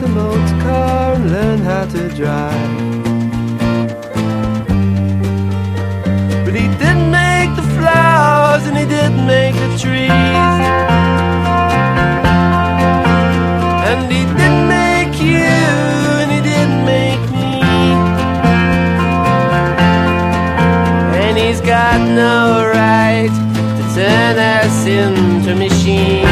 a motor car and learn how to drive. But he didn't make the flowers and he didn't make the trees, and he didn't make you and he didn't make me, and he's got no right to turn us into machines.